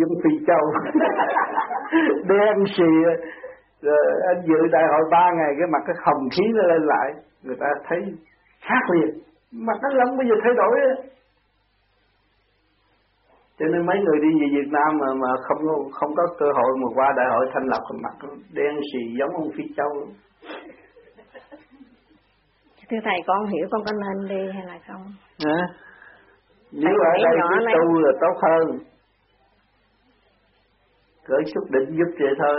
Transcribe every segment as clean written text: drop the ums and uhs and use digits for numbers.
giống Phi Châu. Đen xì. Rồi anh dự đại hội 3 ngày cái mặt cái hồng khí nó lên lại, người ta thấy khác liền, mặt nó lắm bây giờ thay đổi á. Cho nên mấy người đi về Việt Nam mà không có cơ hội mà qua đại hội thành lập, mặt nó đen xì giống ông Phi Châu. Thưa thầy, con hiểu con có nên đi hay là không? Hả? Nếu ở đây cái tu là tốt hơn, cỡ chút định giúp vậy thôi.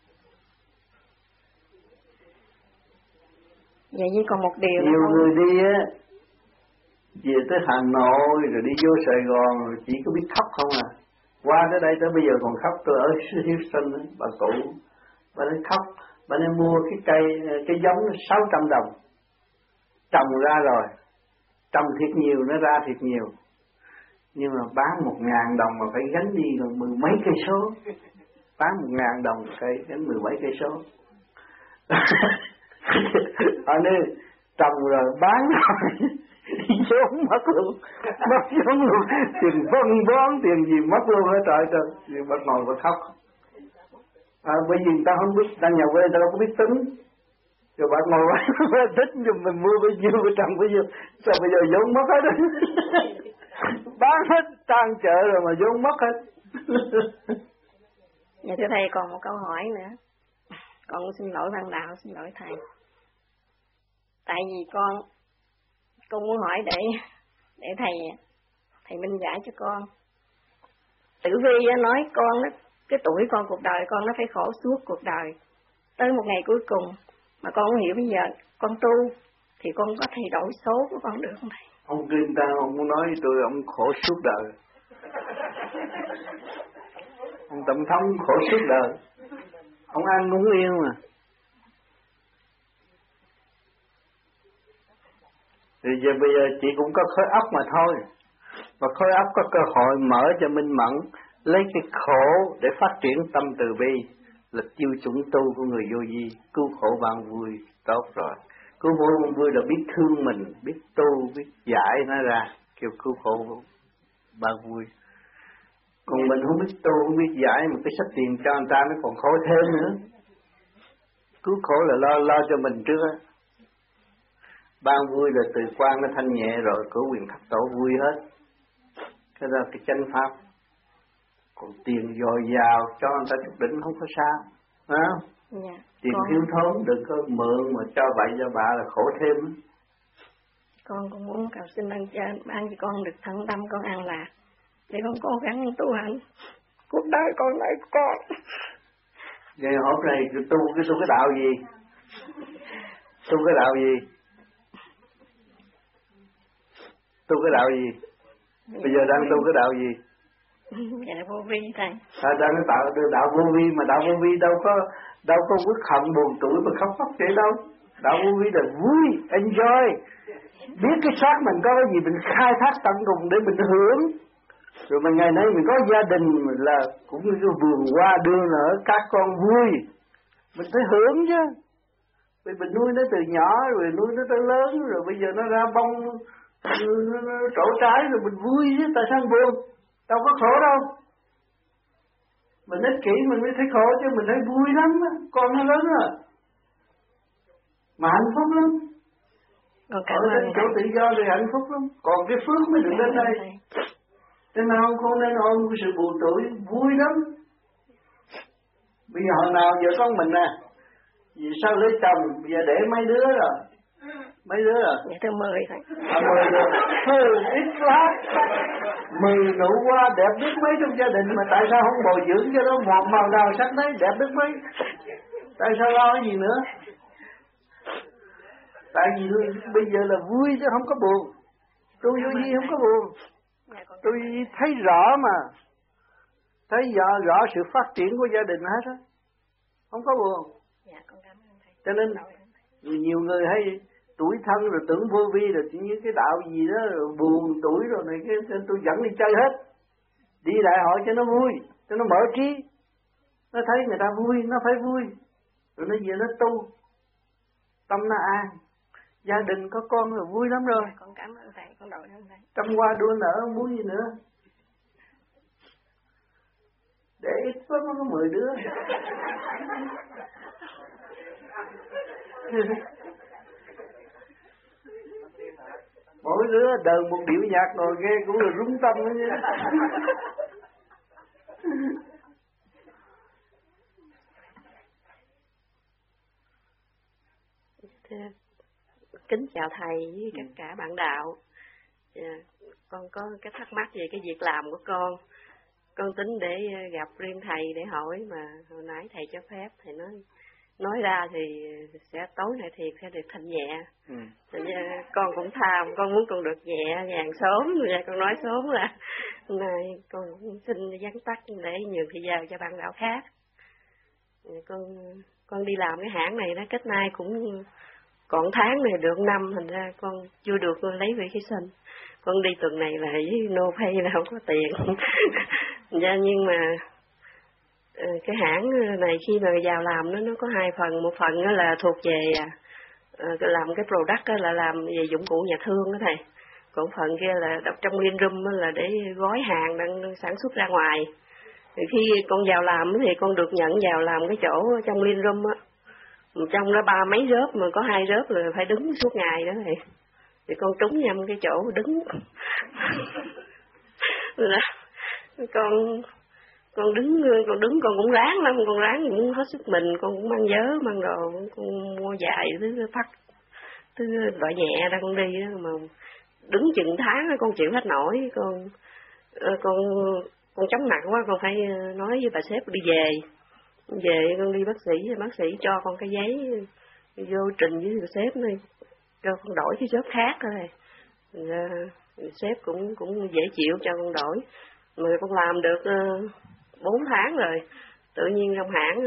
Vậy chỉ còn một điều. Nhiều người đi á, về tới Hà Nội rồi đi vô Sài Gòn rồi chỉ có biết khóc không à. Qua tới đây tới bây giờ còn khóc. Tôi ở Houston đó, bà cụ, bà nói khóc, bà nói mua cái giống 600 đồng, trồng ra rồi, trồng thiệt nhiều nó ra thiệt nhiều, nhưng mà bán 1.000 đồng mà phải gánh đi gần 10 mấy cây số, bán 1.000 đồng cây gánh 10 mấy cây số. Ở đây trồng rồi bán rồi vốn mất luôn, mất vốn luôn, tiền phân bón tiền gì mất luôn hết trời trời. Nhưng bà ngồi bà khóc. Bởi vì người ta không biết, ta nhà quê người ta đâu có biết tính. Rồi bà ngồi bà thích nhưng mình mua bao nhiêu bà trồng bao nhiêu, sao bây giờ vốn mất hết. Bán hết trang chợ rồi mà vốn mất hết. Dạ thưa thầy, còn một câu hỏi nữa. Con xin lỗi Văn Đạo, xin lỗi thầy. Tại vì con muốn hỏi để thầy minh giải cho con. Tử Vi nói con đó, cái tuổi con, cuộc đời con nó phải khổ suốt cuộc đời, tới một ngày cuối cùng. Mà con không hiểu bây giờ con tu thì con có thay đổi số của con được không thầy? Ông kinh ta, ông muốn nói với tôi ông khổ suốt đời. Ông tổng thống khổ suốt đời, ông ăn uống yên mà. Thì giờ bây giờ chị cũng có khối óc mà thôi. Và khối óc có cơ hội mở cho minh mẫn, lấy cái khổ để phát triển tâm từ bi, là tiêu chuẩn tu của người vô vi, cứu khổ ban vui, tốt rồi. Cứu khổ ban vui là biết thương mình, biết tu, biết giải nó ra, kêu cứu khổ ban vui. Còn mình không biết tu, không biết giải, mà cái sách tiền cho người ta nó còn khổ thêm nữa. Cứu khổ là lo cho mình trước á. Ban vui là từ quan nó thanh nhẹ rồi, cửa quyền thập tổ vui hết. Cái đó là cái chánh pháp. Còn tiền dồi dào cho người ta chút đỉnh không có sao, phải không? Dạ, tiền thiếu thốn đừng có mượn mà cho bậy cho bạ là khổ thêm. Con cũng muốn cầu xin ơn trên ban cho con được thận tâm, con an lạc để con cố gắng tu hành cuộc đời con lại con. Vậy hôm nay tu cái đạo gì? Tu cái đạo gì? Tu cái đạo gì? Bây giờ đang tu cái đạo gì? Dạ vô vi thầy. Đang tạo đạo vô vi, mà đạo vô vi đâu có quyết hận buồn tuổi mà khóc khóc vậy đâu. Đạo vô vi là vui, enjoy. Biết cái xác mình có cái gì mình khai thác tận cùng để mình hưởng. Rồi mà ngày nay mình có gia đình là cũng như cái vườn hoa đưa nở các con vui, mình phải hưởng chứ. Vì mình nuôi nó từ nhỏ rồi nuôi nó tới lớn, rồi bây giờ nó ra bông nó trổ trái rồi mình vui chứ, tại sao buồn? Đâu có khổ đâu. Mình ích kỷ mình mới thấy khổ chứ, mình thấy vui lắm á, con nó lớn rồi mà hạnh phúc lắm. Ở đến chỗ tự do thì hạnh phúc lắm, còn cái phước mới được đến đây. Cho nên con nên ôm cái sự buồn tuổi vui lắm. Bây giờ hồi nào vợ con mình nè, vì sao lấy chồng, bây giờ để mấy đứa rồi. Mấy đứa rồi? Dạ thưa 10 thôi. 10 rồi, ít quá. 10 nụ hoa đẹp biết mấy trong gia đình mà tại sao không bồi dưỡng cho nó một màu nào sắc đấy đẹp biết mấy? Tại sao lo cái gì nữa? Tại vì bây giờ là vui chứ không có buồn. Tôi vô vi không có buồn. Tôi thấy rõ mà. Thấy rõ sự phát triển của gia đình hết á. Không có buồn. Cho nên nhiều người hay tuổi thân rồi tưởng vô vi rồi chỉ như cái đạo gì đó rồi buồn tuổi rồi này cái tôi dẫn đi chơi hết. Đi đại hội cho nó vui, cho nó mở trí. Nó thấy người ta vui, nó phải vui. Rồi nó về nó tu. Tâm nó an. Gia đình có con rồi vui lắm rồi. Con cảm ơn thầy, con đội ơn thầy. Trăm hoa đua nở không muốn gì nữa. ít quá có 10 đứa. Mỗi đứa đờn một điệu nhạc ngồi nghe cũng là rung tâm đó nha. Kính chào thầy với tất cả bạn đạo. Con có cái thắc mắc về cái việc làm của con. Con tính để gặp riêng thầy để hỏi mà hồi nãy thầy cho phép, thầy nói ra thì sẽ tối nay thiệt sẽ được thanh nhẹ. Con cũng tham, con muốn con được nhẹ nhàng sớm, con nói sớm là này con xin vắn tắt để nhường thời giờ cho bạn đạo khác. Con đi làm cái hãng này nó cách nay cũng còn tháng này được năm, thành ra con chưa được lấy vị khí sinh. Con đi tuần này là với no pay là không có tiền. Nhưng mà cái hãng này khi mà vào làm nó có hai phần, một phần là thuộc về làm cái product là làm về dụng cụ nhà thương đó thầy, còn phần kia là trong clean room là để gói hàng đang sản xuất ra ngoài. Thì khi con vào làm thì con được nhận vào làm cái chỗ trong clean room á, trong đó 30 mấy rớp mà có 2 rớp là phải đứng suốt ngày đó thầy. Thì con trúng nhầm cái chỗ đứng. Là con đứng con cũng ráng lắm, con ráng cũng hết sức mình, con cũng mang vớ mang đồ, con mua giày thứ phát thứ loại nhẹ ra con đi đó, mà đứng chừng tháng con chịu hết nổi, con chóng mặt quá, con phải nói với bà sếp đi về con đi bác sĩ cho con cái giấy vô trình với bà sếp này cho con đổi cái job khác thôi. Sếp cũng dễ chịu cho con đổi, mà con làm được 4 tháng rồi, tự nhiên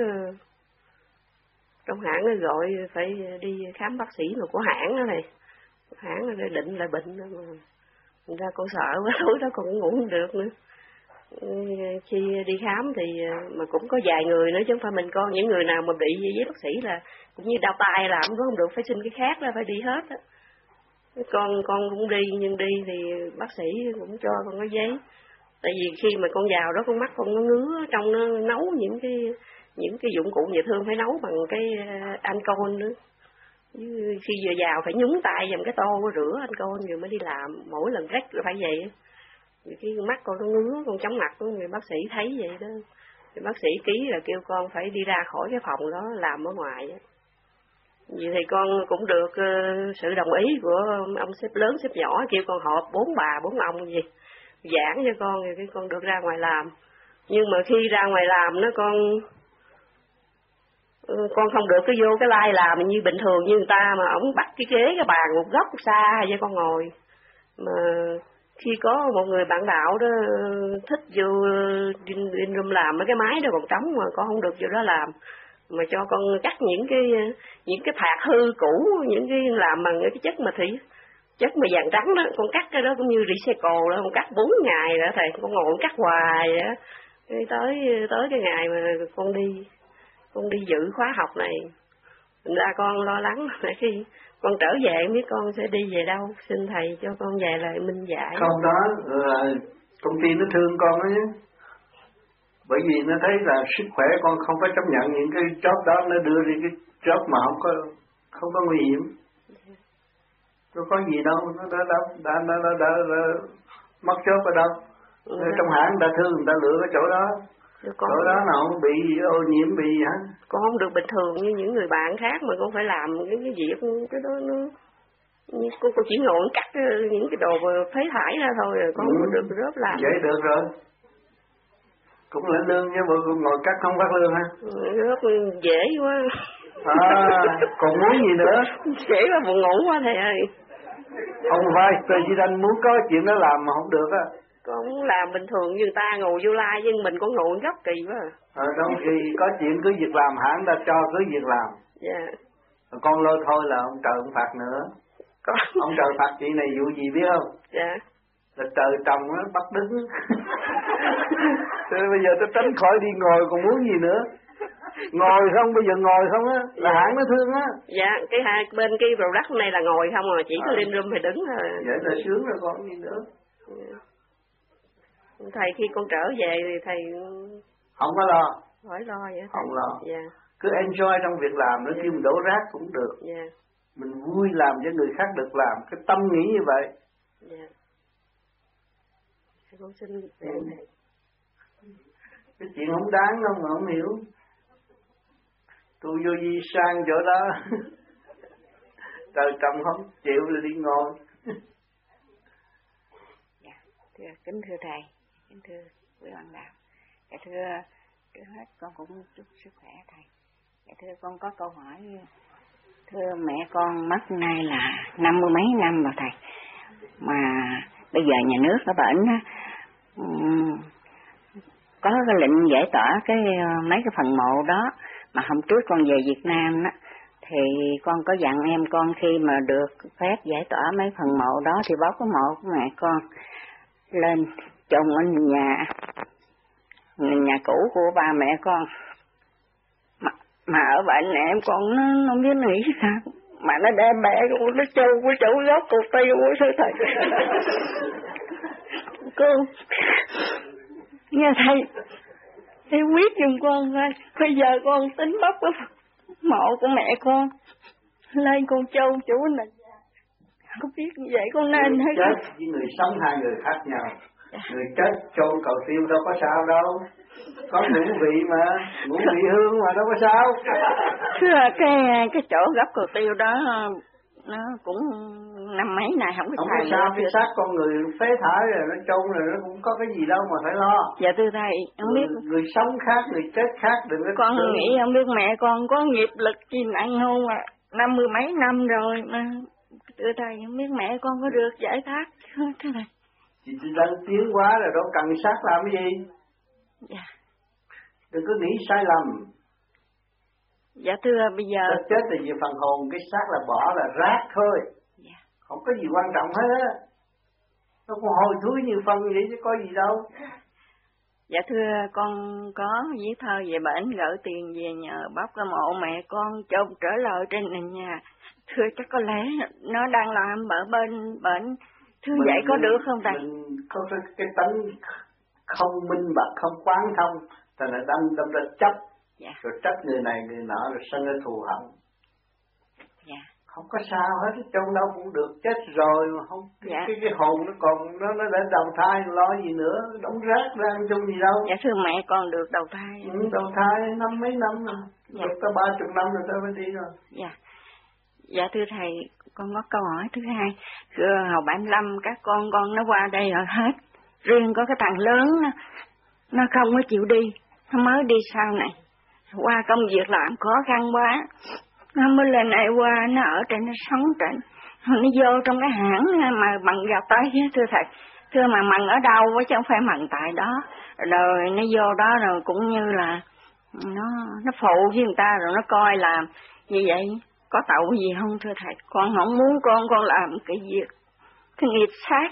trong hãng nó gọi phải đi khám bác sĩ mà của hãng đó này, hãng nó định là bệnh đó mà. Thành ra con sợ quá, tối đó con cũng ngủ không được nữa. Khi đi khám thì mà cũng có vài người nữa chứ không phải mình con, những người nào mà bị với bác sĩ là cũng như đau tay làm cũng không được, phải xin cái khác đó, phải đi hết á. Con cũng đi, nhưng đi thì bác sĩ cũng cho con cái giấy. Tại vì khi mà con vào đó con mắt con nó ngứa, trong nó nấu những cái dụng cụ nhà thương phải nấu bằng cái alcohol nữa. Khi vừa vào phải nhúng tay vào cái tô rửa alcohol rồi mới đi làm, mỗi lần rách là phải vậy. Vì cái mắt con nó ngứa, con chóng mặt, người bác sĩ thấy vậy đó. Thì bác sĩ ký là kêu con phải đi ra khỏi cái phòng đó làm ở ngoài. Vậy thì con cũng được sự đồng ý của ông sếp lớn sếp nhỏ, kêu con họp 4 bà 4 ông gì giảng cho con, rồi cái con được ra ngoài làm. Nhưng mà khi ra ngoài làm nó con không được cái vô cái line làm như bình thường như người ta, mà ổng bắt cái ghế cái bàn một góc xa cho con ngồi. Mà khi có một người bạn đạo đó thích vô in room làm, mấy cái máy đó còn trống mà con không được vô đó làm, mà cho con cắt những cái phạt hư cũ, những cái làm bằng cái chất mà chất mà vàng trắng đó, con cắt cái đó cũng như recycle đó, con cắt 4 ngày rồi thầy, con ngồi cắt hoài vậy đó. Tới cái ngày mà con đi dự khóa học này, thành ra con lo lắng khi con trở về không biết con sẽ đi về đâu, xin thầy cho con về lại minh giải. Không, đó là công ty nó thương con đó chứ, bởi vì nó thấy là sức khỏe con không có chấp nhận những cái job đó, nó đưa đi cái job mà không có nguy hiểm. Nó có gì đâu, nó đã mất job ở đâu. Trong hãng người ta thương, người ta lựa cái chỗ đó. Chỗ đó nào không bị ô nhiễm bị gì hả? Con không được bình thường như những người bạn khác, mà con phải làm cái việc cái đó nó cô chỉ ngồi cắt những cái đồ phế thải ra thôi, rồi con không được rớp làm. Vậy được rồi, cũng lãnh lương chứ, mà ngồi cắt không phát lương ha? Rớp dễ quá. Còn muốn gì nữa? Dễ quá, buồn ngủ quá thầy ơi. Ông vai President muốn có chuyện đó làm mà không được á. Con muốn làm bình thường như người ta ngồi vô lai, nhưng mình có ngồi góc kỳ quá. Đâu khi có chuyện cứ việc làm, hãng ta cho cứ việc làm. Dạ. Con lôi thôi là ông trời ông phạt nữa. Ông trời phạt chị này vụ gì biết không? Dạ. Là trời trồng nó bắt đứng. Thế bây giờ tôi tránh khỏi đi ngồi còn muốn gì nữa. Ngồi không, bây giờ ngồi không á, là hãng nó thương á. Dạ, cái hai bên cái product này là ngồi không à, chỉ có lên room thì đứng thôi. Vậy là sướng rồi còn gì nữa. Thầy khi con trở về thì thầy Không có lo. Khỏi lo vậy. Không lo. Dạ. Cứ enjoy trong việc làm, nó kêu mình đổ rác cũng được. Dạ. Mình vui làm cho người khác được làm, cái tâm nghĩ như vậy. Dạ. Con xin Cái chuyện không đáng đâu mà không hiểu. Tôi vô di sang chỗ đó. Trời trầm không chịu là đi ngồi. Dạ, kính thưa thầy, kính thưa quý bạn đạo. Dạ thưa, trước hết con cũng chúc sức khỏe thầy. Dạ thưa, con có câu hỏi. Thưa mẹ con mất nay là 50 mấy năm rồi thầy. Mà bây giờ nhà nước ở bển có cái lệnh giải tỏa mấy cái phần mộ đó. Mà hôm trước con về Việt Nam đó, thì con có dặn em con khi mà được phép giải tỏa mấy phần mộ đó thì bóc cái mộ của mẹ con lên chôn ở nhà cũ của ba mẹ con. Mà ở bệnh này em con nó không biết nghĩ sao mà nó đem mẹ con nó chôn của chỗ gốc cục tiêu của sư thầy. Con nghe thầy quyết giùm con coi. Bây giờ con tính bóc cái mộ của mẹ con lên con chôn chỗ này. Không biết như vậy con nên hay không? Chết với người sống hai người khác nhau. Người chết chôn cầu tiêu đâu có sao đâu. Có ngũ vị mà, ngũ vị hương mà đâu có sao. Thưa cái chỗ gấp cầu tiêu đó nó cũng năm mấy này không có sao. Cái xác con người phế thải rồi nó chôn rồi nó cũng có cái gì đâu mà phải lo. Dạ thưa thầy, không biết người sống khác, người chết khác, đừng có. Con nghĩ không biết mẹ con có nghiệp lực gì nặng không mà 50 mấy năm rồi mà thưa thầy không biết mẹ con có được giải thoát thưa thầy. Chị đang tiến quá rồi đâu cần xác làm cái gì. Dạ. Đừng có nghĩ sai lầm. Dạ thưa bây giờ chết thì về phần hồn, cái xác là bỏ là rác thôi. Dạ. Không có gì quan trọng hết á. Nó còn hồi thúi như phân vậy chứ có gì đâu. Dạ thưa con có viết thơ về bển gửi tiền về nhờ bóc cái mộ mẹ con chôn trở lại trên nền nhà. Thưa chắc có lẽ nó đang làm ở bên bển. Thưa vậy có được không thầy? Mình có cái tánh không minh bạch, không quán thông, thành là đâm ra chấp. Dạ. Rồi trách người này người nọ rồi sân thù hận. Dạ. Không có sao hết, trong đâu cũng được, chết rồi mà không. Dạ. Cái hồn nó còn nó đã đầu thai lo gì nữa, đóng rác ra chung gì đâu. Dạ thưa mẹ con được đầu thai. Đầu thai năm mấy năm rồi. Dạ. Được tới 30 năm rồi tôi mới đi rồi. Dạ. Dạ thưa thầy, con có câu hỏi thứ hai. Thưa hồi 75 các con nó qua đây rồi hết. Riêng có cái thằng lớn nó không có chịu đi, nó mới đi sau này. Qua công việc làm khó khăn quá, nó mới lên đây qua, nó ở trên, nó sống trên. Nó vô trong cái hãng mà bằng vào tay thưa thầy. Thưa mà mần ở đâu chứ không phải mần tại đó. Rồi nó vô đó rồi cũng như là nó phụ với người ta rồi nó coi làm như vậy. Có tội gì không thưa thầy? Con không muốn con làm cái việc, cái nghiệp sát.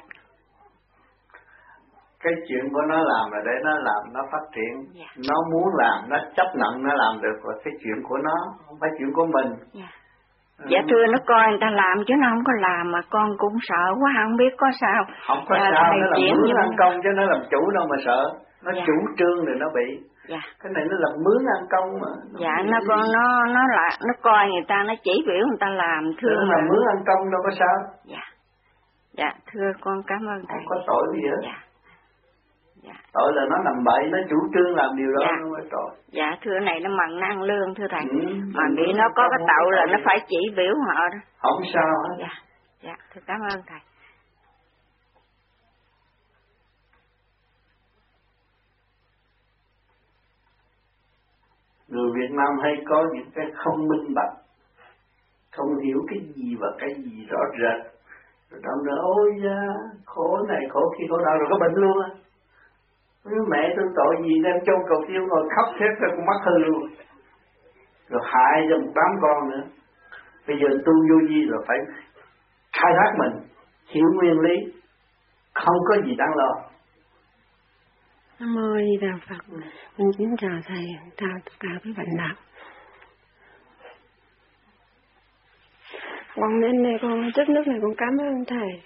Cái chuyện của nó làm là để nó làm, nó phát triển. Dạ. Nó muốn làm, nó chấp nhận nó làm được là cái chuyện của nó, không phải chuyện của mình. Dạ. Dạ thưa nó coi người ta làm chứ nó không có làm mà con cũng sợ quá không biết có sao. Không có sao, nó làm mướn ăn công chứ nó làm chủ đâu mà sợ. Nó dạ. Chủ trương rồi nó bị. Dạ. Cái này nó làm mướn ăn công mà. Dạ nó coi người ta, nó chỉ biểu người ta làm thưa. Nó làm mướn ăn công đâu có sao. Dạ. Dạ thưa con cảm ơn thầy. Không có tội gì hết. Dạ. Dạ. Tội là nó làm bậy, nó chủ trương làm điều đó dạ. nó mới tội. Dạ thưa này nó mần năng lương thưa thầy. Mà nghĩ nó có cái tội là nó phải chỉ biểu họ đó. Không sao hết. Dạ. Dạ thưa cảm ơn thầy. Người Việt Nam hay có những cái không minh bạch, không hiểu cái gì và cái gì rõ rệt. Rồi đâm ra ôi da, khổ này khổ kia khổ nào rồi có bệnh luôn á. Mẹ tôi tội gì đem chôn cầu tiêu ngồi khóc hết rồi con mắt hư luôn. Rồi hại cho một đám con nữa. Bây giờ tu vô vi rồi phải khai thác mình, hiểu nguyên lý, không có gì đáng lo. Nam mô Di Đà Phật. Mình kính chào thầy, chào tất cả quý bạn đạo. Con đến đây con trước nước này con cảm ơn thầy.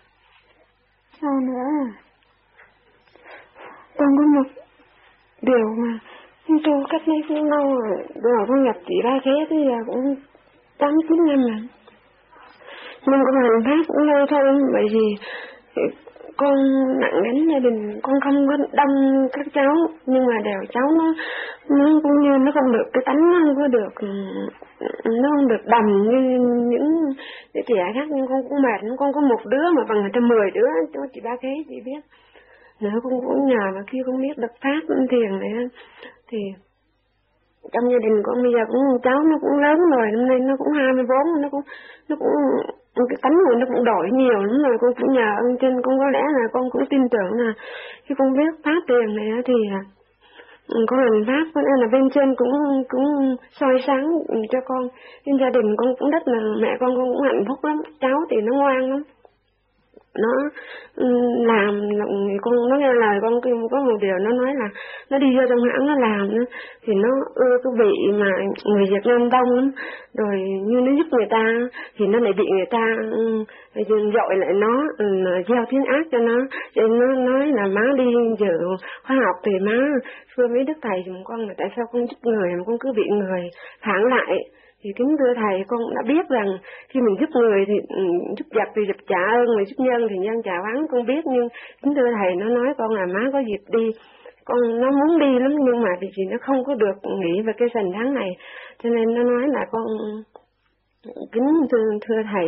Sao nữa? Con có một điều mà Tu cách đây cũng lâu rồi, rồi con gặp chị Ba Khé tới giờ cũng 8-9 năm rồi. Nhưng con hành pháp cũng lâu thôi, bởi vì con nặng gánh gia đình, con không có đông các cháu, nhưng mà đều cháu nó cũng như nó không được, cái tánh nó không có được, nó không được đầm như những trẻ khác, nhưng con cũng mệt, con có một đứa mà bằng người ta 10 đứa, cho chị Ba Khé chị biết. Nữa con cũng nhờ mà khi con biết được pháp thiền này thì trong gia đình con bây giờ cũng cháu nó cũng lớn rồi, năm nay nó cũng 24, nó cũng cái tánh của nó cũng đổi nhiều lắm rồi. Con cũng nhờ ơn trên, con có lẽ là con cũng tin tưởng là khi con biết pháp thiền này thì con hành pháp, có lẽ là bên trên cũng soi sáng cho con. Bên gia đình con cũng rất là, mẹ con cũng hạnh phúc lắm, cháu thì nó ngoan lắm, nó làm, con nó nghe lời con. Có một điều nó nói là nó đi vô trong hãng nó làm thì nó ưa cái vị mà người Việt Nam đông lắm, rồi như nó giúp người ta thì nó lại bị người ta dội lại nó, gieo tiếng ác cho nó. Cho nó nói là má đi dự khoa học thì má thưa mấy đức thầy dùm con là tại sao con giúp người mà con cứ bị người phản lại. Thì kính thưa thầy, con đã biết rằng khi mình giúp người thì giúp giặc thì giặc trả ơn, người giúp nhân thì nhân trả oán, con biết. Nhưng kính thưa thầy, nó nói con là má có dịp đi, con nó muốn đi lắm nhưng mà vì nó không có được nghĩ về cái sành tháng này, cho nên nó nói là con kính thưa thầy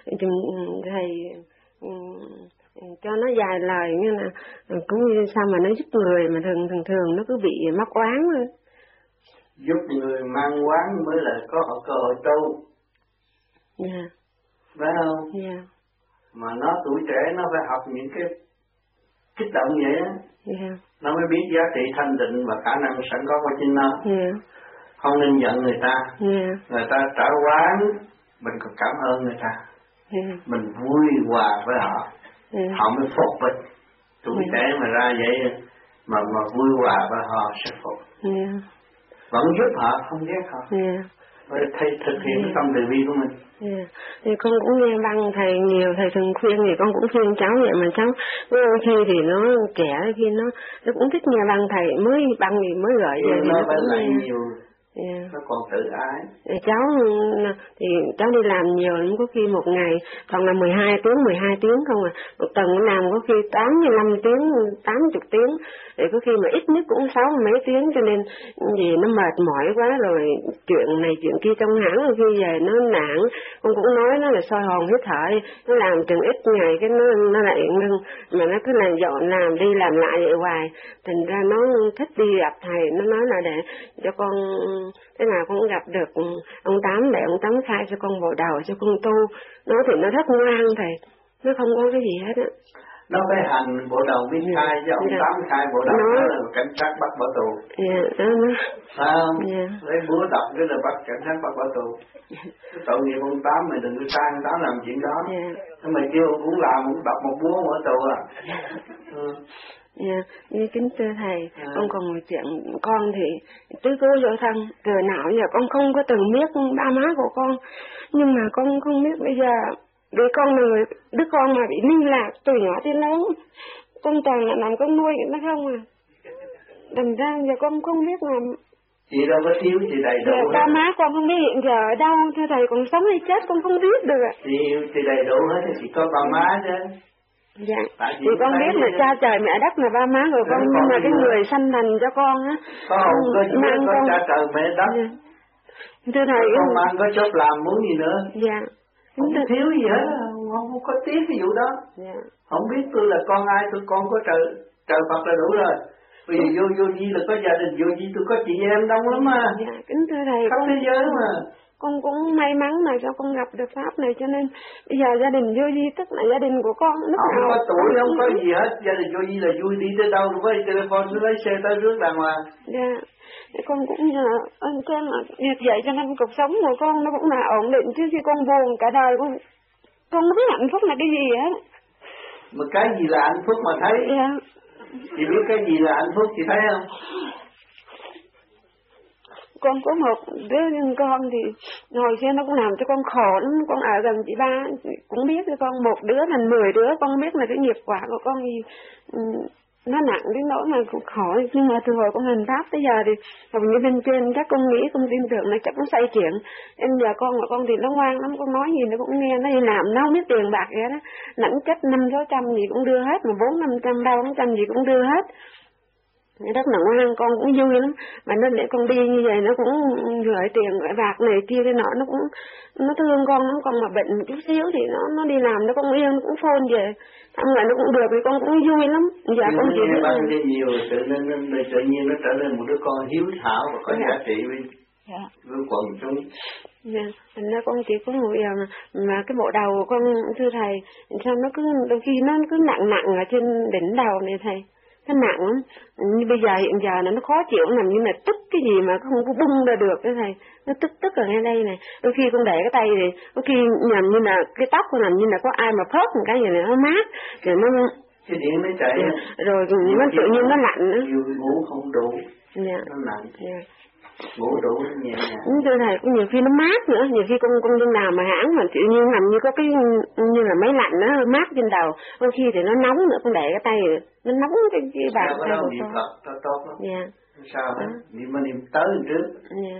cho nó vài lời, như là cũng như sao mà nó giúp người mà thường nó cứ bị mắc oán thôi. Giúp người mang quán mới là có cơ hội tu. Dạ. Phải không? Dạ. Mà nó tuổi trẻ nó phải học những cái kích động vậy á. Dạ. Nó mới biết giá trị thanh định và khả năng sẵn có của chính nó. Dạ. Không nên giận người ta. Dạ. Người ta trả quán, mình còn cảm ơn người ta. Dạ. Mình vui hòa với họ. Dạ. Họ mới phục mình. Tuổi trẻ mà ra vậy mà vui hòa với họ sẽ phục. Dạ. Vẫn giúp họ, không ghét họ. Phải thực hiện cái tâm từ bi của mình. Thì con cũng nghe băng thầy nhiều, thầy thường khuyên thì con cũng khuyên cháu vậy, mà cháu khi thì nó trẻ, khi nó cũng thích nghe băng thầy, mới băng thì mới gửi về thì nó nó phải cũng lại nghe. nhiều. Nó còn tự ái. Cháu đi làm nhiều lắm, có khi một ngày còn là 12 tiếng không à, một tuần làm có khi 85 tiếng, 80 tiếng, để có khi mà ít nhất cũng 60 mấy tiếng, cho nên vì nó mệt mỏi quá rồi, chuyện này chuyện kia trong hãng, rồi khi về nó nản. Con cũng nói nó là soi hồn hít thở đi, nó làm chừng ít ngày cái nó lại ngưng, mà nó cứ làm dọn làm đi làm lại vậy hoài. Thành ra nó thích đi gặp thầy, nó nói là để cho con thế nào con cũng gặp được ông Tám, để ông Tám khai cho con bộ đầu cho con tu. Nó thì nó rất ngoan thầy, nó không có cái gì hết á. Nó phải hành bộ đầu biết khai, chứ ông Tám khai bộ đầu nó là cảnh sát bắt bỏ tù. Đó nó. Phải không? Lấy búa đập cái là bắt cảnh sát bắt bỏ tù. Cái tội nghiệp ông Tám, mày đừng có sai ông Tám làm chuyện đó. Mày kêu cũng làm, cũng đập một búa mở tù à. Như kính thưa thầy, con còn một chuyện, con thì tứ cố vô thân, từ nào giờ con không có từng biết ba má của con, nhưng mà con không biết bây giờ vì con là người đứa con mà bị liên lạc từ nhỏ đến lớn, con toàn là làm con nuôi nó không à, thành ra giờ con không biết làm. Chị đâu có thiếu, chị đầy đủ. Ba má con không biết hiện giờ ở đâu, thưa thầy, còn sống hay chết con không biết được ạ. Chị đầy đủ hết, chỉ có ba má chứ. Dạ, thì con biết là cha trời mẹ đất là ba má rồi con, nhưng mà cái người sanh thành cho con á, có con cha trời mẹ đất. Thưa thầy, con mang có chốt làm muốn gì nữa. Dạ. Không thiếu gì hết, không có tiếc cái vụ đó. Dạ. Không biết tôi là con ai, tôi con có trời Phật là đủ rồi. Bây giờ vô vi là có gia đình vô vi, tôi có chị em đông lắm mà. Dạ, kính thưa thầy, khắp thế giới mà. Con cũng may mắn mà cho con gặp được pháp này, cho nên bây giờ gia đình vô vi tức là gia đình của con. Không có tuổi, không có gì hết, gia đình vô vi là vui, đi tới đâu với telephone cứ lấy xe tới rước đàng hoàng. Dạ, con cũng nhờ ơn trên là việc vậy, cho nên cuộc sống của con nó cũng là ổn định, chứ khi con buồn cả đời con không biết hạnh phúc là cái gì hết. Mà cái gì là hạnh phúc mà thấy? Dạ. Chị biết cái gì là hạnh phúc, chị thấy không? Con có một đứa con thì hồi xưa nó cũng làm cho con khổ lắm, con ở gần chị Ba cũng biết cho con, một đứa thành 10 đứa, con biết là cái nghiệp quả của con gì nó nặng đến nỗi mà cũng khỏi. Nhưng mà từ hồi con hành pháp tới giờ thì hầu như bên trên các con nghĩ, con tin tưởng là chắc cũng xoay chuyển. Em giờ con thì nó ngoan lắm, con nói gì nó cũng nghe, nó đi làm nó không biết tiền bạc vậy đó, nặng chất 500-600 gì cũng đưa hết, mà 400-500 300 gì cũng đưa hết. Rất là ngoan, con cũng vui lắm. Mà nó để con đi như vậy nó cũng gửi tiền gửi bạc này kia cái nọ, nó cũng nó thương con lắm. Con mà bệnh một chút xíu thì nó đi làm nó cũng yên, nó cũng phone về thăm lại nó cũng được, thì con cũng vui lắm. Dạ con chỉ biết bao nhiêu nhiều tự nhiên nó trở nên một đứa con hiếu thảo và có giá trị với quần chúng. Dạ, thành ra con chỉ có một điều mà cái bộ đầu của con thưa thầy, sao nó cứ đôi khi nó cứ nặng ở trên đỉnh đầu này thầy. Nó nặng lắm, như bây giờ hiện giờ nó khó chịu, nằm như là tức cái gì mà không có bung ra được cái thầy, nó tức ở ngay đây này. Đôi khi con để cái tay thì đôi khi nhầm như là cái tóc con làm như là có ai mà phớt một cái gì này nó mát, rồi nó cái điện nó chạy, rồi nó tự nhiên nó lạnh nữa. Ngủ không đủ, dạ. Nó lạnh. Dạ. Ngủ đủ nó nhẹ nhàng. Thưa thầy, cũng nhiều khi nó mát nữa, nhiều khi con đi nào mà hãng mà tự nhiên làm như có cái như là máy lạnh nó mát trên đầu, đôi khi thì nó nóng nữa, con để cái tay nó nóng cái bàn tay của con. Nó tốt lắm. Dạ. Sao đó? Niệm tới trước. Dạ.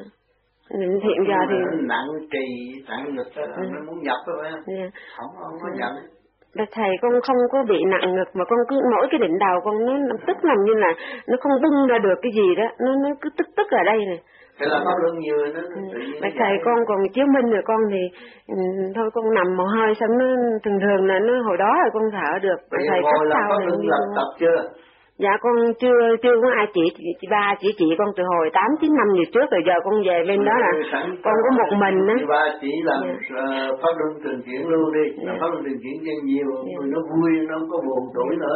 Hiện giờ thì nặng trì nặng ngực nó muốn nhập đó phải không? Dạ. Không có nhận. Thầy con không có bị nặng ngực mà con cứ mỗi cái đỉnh đầu con nó tức làm như là nó không bung ra được cái gì đó, nó cứ tức ở đây này. Thế là có lương nhiều nó mà thầy con còn chiếu minh rồi con thì thôi con nằm một hơi xong nó thường là nó hồi đó rồi con thở được. Thầy cắt sau này tập chưa? Dạ con chưa có ai chị ba chỉ con từ hồi 8-9 năm về trước, rồi giờ con về bên đó là con có một mình đó. Chị ba chỉ làm pháp luân thường chuyển luôn đi, làm pháp luân thường chuyển cho nhiều, rồi nó vui, nó không có buồn tuổi nữa.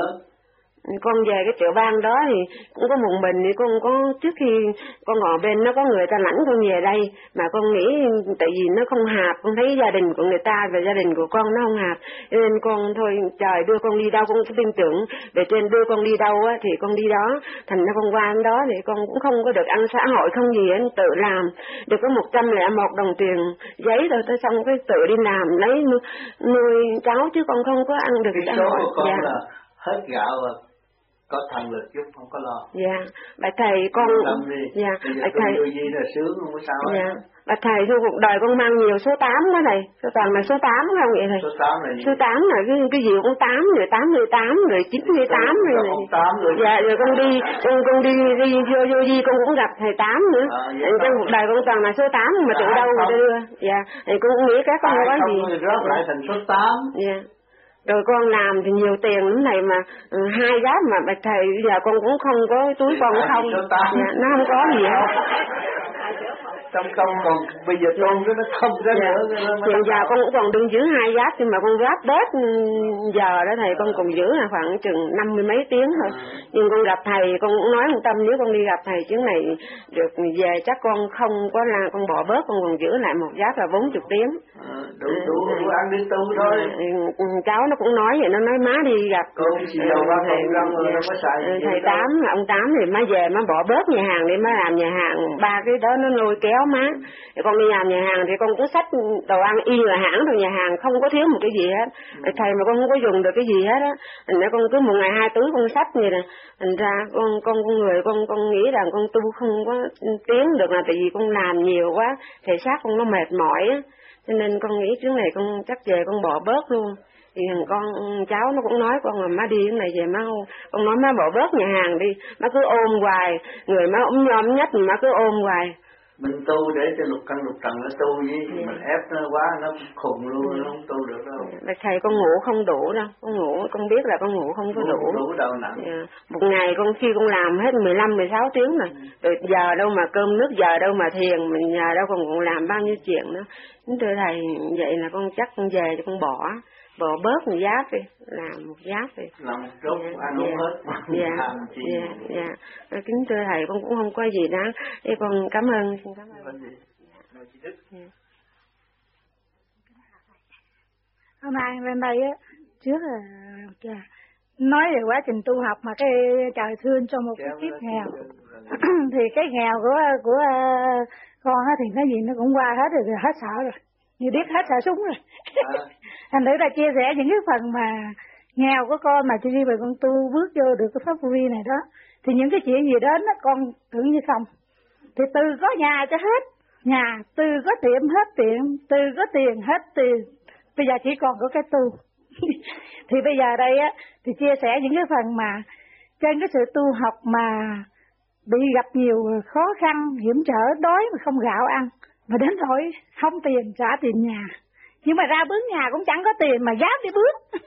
Con về cái tiểu bang đó thì cũng có một mình, thì con có trước khi con ngồi bên nó có người ta lãnh con về đây, mà con nghĩ tại vì nó không hợp, con thấy gia đình của người ta và gia đình của con nó không hợp, nên con thôi trời đưa con đi đâu con cũng tin tưởng để trên đưa con đi đâu á thì con đi đó. Thành ra con qua đó thì con cũng không có được ăn xã hội không gì hết, tự làm được có 101 đồng tiền giấy rồi tới xong cái tự đi làm lấy nuôi cháu, chứ con không có ăn được xã hội. Dạ. Là hết gạo rồi, có thần lực chút không có lo. Dạ, bà thầy con. Dạ, bà thầy. Gì là sướng không có sao. Dạ, bà thầy trong cuộc đời con mang nhiều số 8 đó này, số toàn là số 8 không vậy thầy? Số 8 này. Số 8 là cái gì cũng 8 rồi 88 rồi 98 rồi này. 8 rồi. Dạ, rồi con đi vô đi con cũng gặp thầy 8 nữa. Trong cuộc đời con toàn là số 8 mà từ đâu mà đưa. Dạ, thì con cũng nghĩ các con có gì. Rớt lại thành số 8. Dạ. Rồi con làm thì nhiều tiền lắm này mà 2 giáp mà bạch thầy giờ con cũng không có túi con không. Dạ, nó không có gì hết. Trong công còn bây giờ con nó không ra nữa. Hiện giờ con cũng còn đương giữ 2 giáp, nhưng mà con giáp Tết giờ đó thầy con còn giữ là khoảng chừng 50 mấy tiếng thôi. Nhưng con gặp thầy con cũng nói một tâm, nếu con đi gặp thầy chuyến này được về chắc con không có là con bỏ bớt, con còn giữ lại một giáp là 40 tiếng. Đủ ăn đi tu thôi. Cháu nó cũng nói vậy, nó nói má đi gặp thầy Tám, ông Tám thì má về má bỏ bớt nhà hàng để má làm nhà hàng, 3 cái đó nó lôi kéo má. Thì con đi làm nhà hàng thì con cũng xách đồ ăn y là hãng rồi, nhà hàng không có thiếu một cái gì hết. Thầy mà con không có dùng được cái gì hết á, thành ra con cứ một ngày 2 túi con xách như này. Thành ra con người con nghĩ rằng con tu không có tiến được là tại vì con làm nhiều quá, thể xác con nó mệt mỏi á, cho nên con nghĩ trước này con chắc về con bỏ bớt luôn. Thì thằng con cháu nó cũng nói con là má đi cái này về má không, con nói má bỏ bớt nhà hàng đi, má cứ ôm hoài, người má ốm nhom nhất mà má cứ ôm hoài. Mình tu để cho lục căn lục trần nó tu với mình ép nó quá nó khùng luôn, nó không tu được đâu. Thầy con ngủ không đủ đâu, con biết là con ngủ không có đủ. Đủ đầu nặng. Một ngày khi con làm hết 15-16 tiếng rồi, rồi giờ đâu mà cơm nước, giờ đâu mà thiền, mình giờ đâu còn làm bao nhiêu chuyện nữa. Thưa thầy, vậy là con chắc con về cho con bỏ bớt một giáp đi, làm một giáp đi. Làm một chút, ăn không hết. Dạ. Kính thưa thầy, con cũng không có gì đó. Thế con cảm ơn. Xin cảm ơn. Hôm nay lên đây á, trước là nói về quá trình tu học mà cái trời thương cho một cái kiếp nghèo. Thì cái nghèo của con á thì nó gì nó cũng qua hết rồi, hết sợ rồi. Như biết hết sợ súng rồi. Thành thử ta chia sẻ những cái phần mà nghèo của con mà chỉ vì con tu bước vô được cái pháp vô vi này đó, thì những cái chuyện gì đến đó con tưởng như không. Thì từ có nhà cho hết nhà, từ có tiệm hết tiệm, từ có tiền hết tiền, bây giờ chỉ còn có cái tu. Thì bây giờ đây á thì chia sẻ những cái phần mà trên cái sự tu học mà bị gặp nhiều khó khăn hiểm trở, đói mà không gạo ăn, mà đến rồi không tiền trả tiền nhà, nhưng mà ra bướng nhà cũng chẳng có tiền mà dám đi bướng.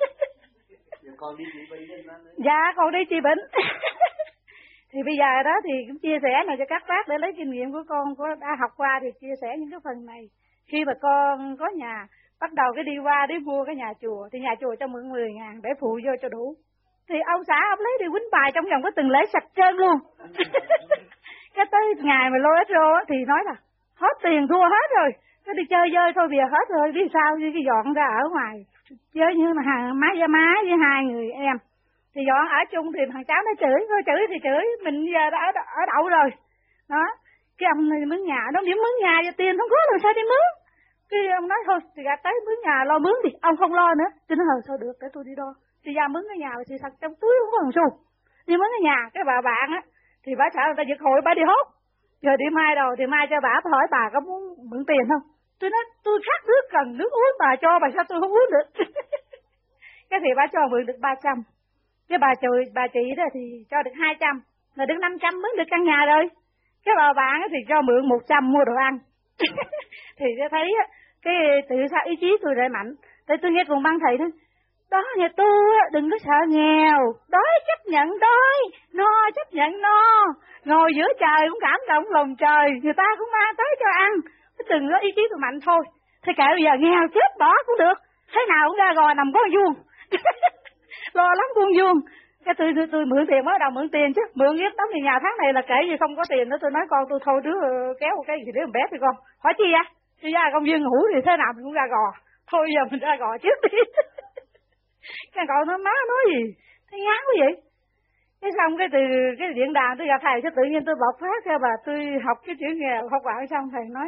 Dạ con đi trị bệnh. Thì bây giờ đó thì cũng chia sẻ này cho các bác để lấy kinh nghiệm của con đã học qua, thì chia sẻ những cái phần này. Khi mà con có nhà, bắt đầu cái đi qua để mua cái nhà chùa, thì nhà chùa cho mượn 10.000 để phụ vô cho đủ. Thì ông xã ông lấy đi quýnh bài trong vòng có từng lễ sạch trơn luôn. Cái tới ngày mà lôi hết rô thì nói là hết tiền thua hết rồi, cái đi chơi dơi thôi bìa hết rồi, biết sao chứ cái dọn ra ở ngoài chơi như mà má với hai người em. Thì dọn ở chung thì thằng cháu nó chửi, thôi chửi thì chửi, mình giờ đã ở đậu rồi. Đó, cái ông này mướn nhà, nó điểm mướn nhà cho tiền không có làm sao đi mướn. Cái ông nói thôi thì gạt tới mướn nhà lo mướn đi, ông không lo nữa. Tôi nói thôi được để tôi đi đo. Thì ra mướn cái nhà thì thật trong túi không có thằng xu. Đi mướn cái nhà, cái bà bạn á thì bà sợ người ta giật hội bà đi hốt. Rồi đi mai đầu thì mai cho bà hỏi bà có muốn mượn tiền không? Tôi nói tôi khát nước cần nước uống bà cho, bà sao tôi không uống được. Cái thì bà cho mượn được 300. Cái bà chị đó thì cho được 200, rồi được 500 mới được căn nhà rồi. Cái bà bạn thì cho mượn 100 mua đồ ăn. Thì tôi thấy cái tự sao ý chí tôi lại mạnh. Tại tôi nghe cùng băng thầy đó, đó nhà tu đừng có sợ nghèo, đói chấp nhận đói, no chấp nhận no, ngồi giữa trời cũng cảm động lòng trời, người ta cũng mang tới cho ăn. Cái từng đó ý chí tôi mạnh thôi. Thế kệ bây giờ nghèo chết bỏ cũng được, thế nào cũng ra gò nằm có vuông. Lo lắm vuông vuông. Cái tôi mượn tiền, mới đầu mượn tiền chứ, mượn giết đóng tiền nhà tháng này là kể gì không có tiền nữa. Tôi nói con tôi thôi đứa kéo một cái gì đứa bé thì con hỏi chi á, chi ra công viên ngủ thì thế nào mình cũng ra gò, thôi giờ mình ra gò trước đi. Cái cậu nói má nói gì thấy ngán quá vậy. Cái xong cái từ cái điện đàm tôi gặp thầy, cho tự nhiên tôi bộc phát theo bà, tôi học cái chữ nghèo học bạn, xong thầy nói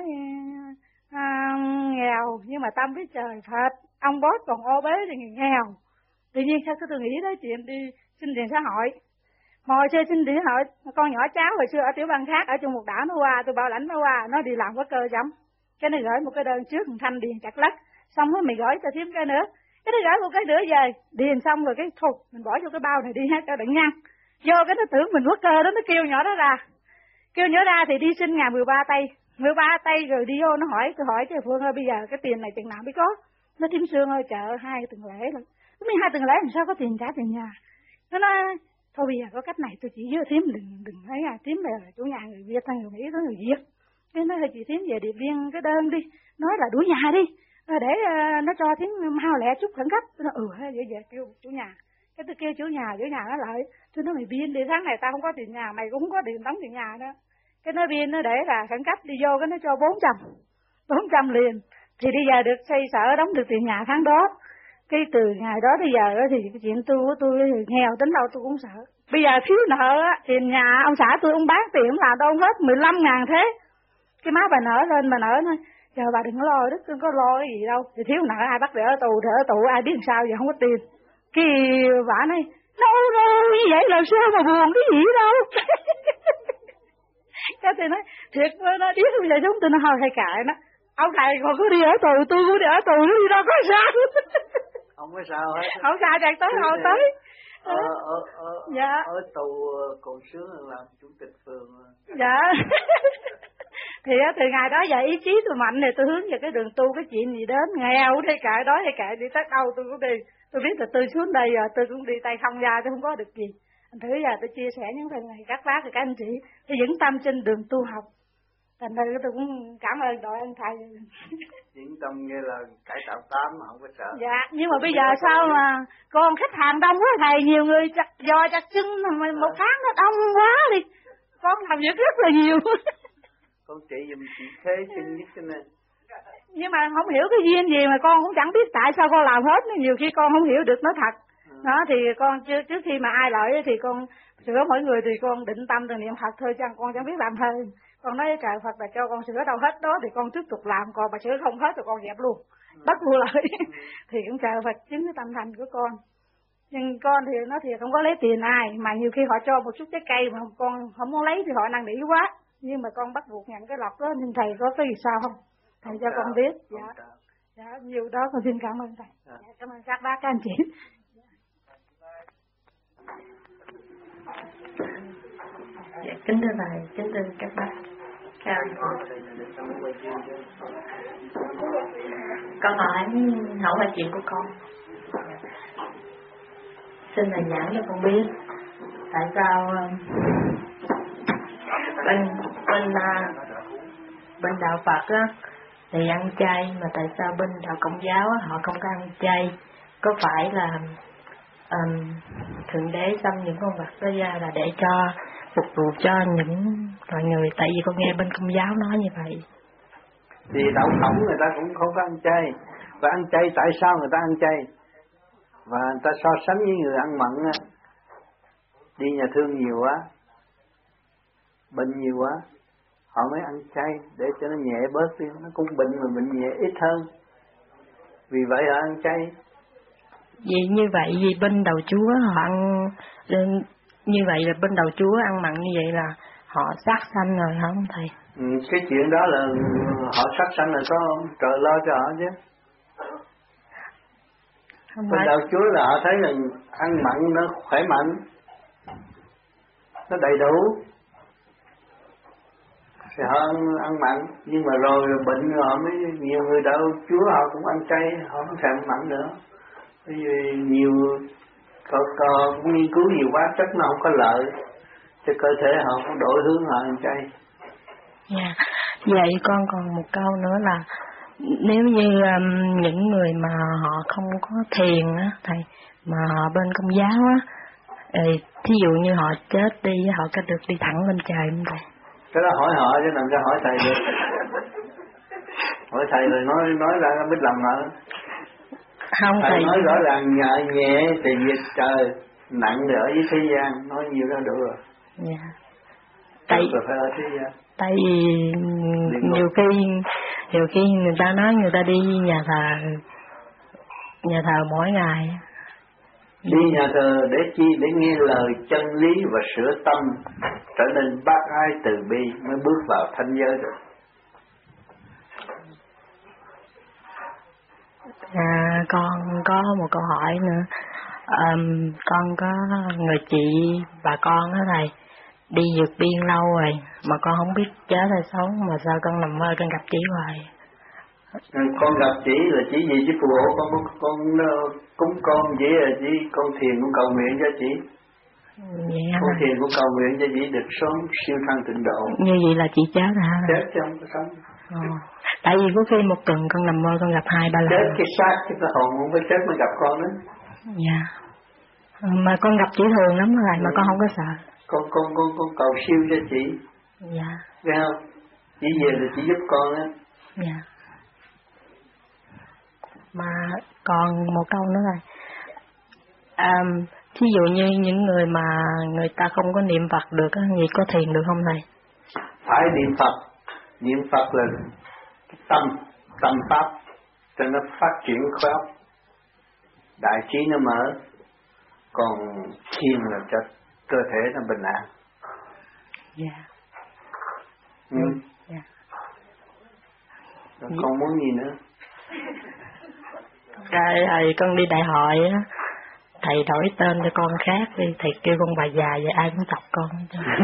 nghèo nhưng mà tâm biết trời Phật, ông boss còn ô bế thì nghèo. Tự nhiên sao tôi nghĩ tới chuyện đi xin tiền xã hội. Hồi xưa xin tiền xã hội, con nhỏ cháu hồi xưa ở tiểu bang khác ở chung một đảo nó qua, tôi bảo lãnh nó qua, nó đi làm có cơ chấm. Cái nó gửi một cái đơn trước thằng Thanh điền chặt lất, xong rồi mày gửi cho thêm cái nữa. Cái nó gửi một cái nữa về, điền xong rồi cái thôi mình bỏ vô cái bao này đi ha cho đặng nhăn. Vô cái nó tưởng mình có cơ đó, nó kêu nhỏ đó ra. Kêu nhỏ ra thì đi xin ngày 13 tây. 13 tây rồi đi vô nó hỏi, tôi hỏi cái Phương ơi bây giờ cái tiền này chừng nào mới có. Nó Thím Sương ơi chợ 2 tuần lễ rồi. Mới 2 tuần lễ làm sao có tiền trả tiền nhà. Nó nói thôi bây giờ có cách này tôi chỉ với Thím đừng thấy Thím là chủ nhà người Việt hay người Mỹ đó người Việt. Cái nói chị Thím về Điện Biên cái đơn đi, nói là đuổi nhà đi. Để nó cho Thím mau lẹ chút khẩn cấp. Tôi nói vậy kêu chủ nhà. Cái tôi kêu chủ nhà nó lại. Tôi nói mày biên đi, tháng này tao không có tiền nhà, mày cũng không có tiền đóng tiền nhà đó. Cái nó biên nó để là khẩn cấp đi vô, cái nó cho 400 liền. Thì bây giờ được xây sở đóng được tiền nhà tháng đó. Cái từ ngày đó tới giờ thì cái chuyện tu của tôi nghèo tính đâu tôi cũng sợ. Bây giờ thiếu nợ tiền nhà ông xã tôi ông bán tiền làm đâu hết 15.000 thế. Cái má bà nở lên bà nở nói giờ bà đừng có lo đó, tôi có lo cái gì đâu. Thì thiếu nợ ai bắt để ở tù ai biết sao giờ không có tiền. Cái bà nói đâu như vậy làm sao mà buồn cái gì đâu. Cái thì nói thiệt nó điếc bây giờ chúng tôi nói thôi hay kệ nó. Ông thầy còn cứ đi ở tù, tôi cũng đi ở tù, nó đi đâu có sao. Không có sao hết. Không sao, chạy tới hồi tới. Dạ. Ở tù còn sướng hơn làm chủ tịch phường. Dạ. Thì từ ngày đó giờ ý chí tôi mạnh này, tôi hướng về cái đường tu, cái chuyện gì đến nghèo hay kệ đói hay kệ đi tới đâu tôi cũng đi. Tôi biết là tôi xuống đây giờ tôi cũng đi tay không ra, tôi không có được gì. Thử giờ tôi chia sẻ những phần này các bác và các anh chị thì vững tâm trên đường tu học. Thành ra tôi cũng cảm ơn đội ơn thầy. Vững tâm nghe là cải tạo tám mà không có sợ. Dạ, nhưng mà bây giờ sao mà còn khách hàng đông quá thầy, nhiều người chặt giò chặt chân một tháng nó đông quá đi. Con làm việc rất là nhiều. Con chị giùm chị Thế xin nhất cho nên. Nhưng mà không hiểu cái duyên gì mà con cũng chẳng biết tại sao con làm hết, nhiều khi con không hiểu được nó thật. Đó thì con trước khi mà ai lợi thì con sửa mỗi người thì con định tâm từ niệm Phật thôi, chẳng con chẳng biết làm hơn. Con nói trời Phật là cho con sửa đâu hết đó thì con tiếp tục làm, còn mà sửa không hết rồi con dẹp luôn, bắt luôn lại. Thì cũng chờ Phật chính cái tâm thành của con. Nhưng con thì nó thiệt không có lấy tiền ai, mà nhiều khi họ cho một chút trái cây mà con không muốn lấy thì họ năn nỉ quá. Nhưng mà con bắt buộc nhận cái lọc đó, nhưng thầy có cái gì sao không? Thầy cho con biết. Dạ, nhiều đó con xin cảm ơn thầy. Dạ, cảm ơn các bác, các anh chị. Dạ, kính thưa thầy, kính thưa các bác. Con hỏi chuyện của con. Xin thầy giảng cho con biết tại sao bên đạo Phật á thì ăn chay, mà tại sao bên đạo Công giáo á họ không có ăn chay? Có phải là Thượng Đế xâm những con vật đó ra là để cho phục vụ cho những mọi người? Tại vì con nghe bên Công giáo nói như vậy. Thì đạo thống người ta cũng không có ăn chay. Và ăn chay tại sao người ta ăn chay? Và người ta so sánh với người ăn mặn á, đi nhà thương nhiều quá, bệnh nhiều quá, họ mới ăn chay để cho nó nhẹ bớt đi. Nó cũng bệnh mà bệnh nhẹ ít hơn, vì vậy họ ăn chay. Vì như vậy, vì bên đầu Chúa họ ăn như vậy, là bên đầu Chúa ăn mặn như vậy là họ sát sanh rồi hả ông thầy? Cái chuyện đó là họ sát sanh là có trời lo cho họ chứ. Bên đạo Chúa là họ thấy là ăn mặn nó khỏe mạnh, nó đầy đủ, thì họ ăn mặn. Nhưng mà rồi bệnh họ mới, nhiều người đạo Chúa họ cũng ăn chay, họ không thèm mặn nữa. Bởi vì nhiều cũng nghiên cứu nhiều quá, chắc nó không có lợi cho cơ thể, họ cũng đổi hướng họ ăn chay. Dạ, vậy con còn một câu nữa là nếu như những người mà họ không có thiền á thầy, mà họ bên Công giáo á, thí dụ như họ chết đi, họ có được đi thẳng lên trời không thầy? Cái đó hỏi họ chứ làm sao hỏi thầy được. Hỏi thầy rồi nói ra biết làm hả? Không, thầy nói rõ ràng nhẹ thì việc trời, nặng thì ở dưới thế gian, nói nhiều ra được rồi. Dạ. Tại phải ở thế gian. Tại vì nhiều khi người ta nói người ta đi nhà thờ mỗi ngày. Đi nhà thờ để chi? Để nghe lời chân lý và sửa tâm, trở nên bác ái từ bi, mới bước vào thánh giới được. Con có một câu hỏi nữa. Con có người chị bà con đó thầy, đi vượt biên lâu rồi mà con không biết chết hay sống, mà sao con nằm mơ con gặp chị hoài. Con gặp chị là chỉ gì chứ phù hộ con cúng con chỉ là chỉ con thiền cũng cầu nguyện cho chị. Con thiền cũng cầu nguyện cho chị được sớm siêu thăng tịnh độ. Như vậy là chị chết hả? Chết chứ không có sống. Tại vì có khi một tuần con nằm mơ con gặp 2-3 lần. Chết cái xác chứ cái hồn không phải chết mới gặp con đó. Dạ. Mà con gặp chị thường lắm rồi mà con không có sợ. Con cầu siêu cho chị. Dạ. Nghe không? Chị về là chị giúp con á. Dạ. Mà còn một câu nữa là thí dụ như những người mà người ta không có niệm Phật được á, vậy có thiền được không thầy? Phải niệm Phật. Niệm Phật là tâm pháp cho nó phát triển khối óc, đại trí nó mở. Còn thiền là cho cơ thể nó bình an. Dạ. Dạ. Con muốn gì nữa? Thầy con đi đại hội á, thầy đổi tên cho con khác đi, thầy kêu con bà già, vậy ai cũng chọc con.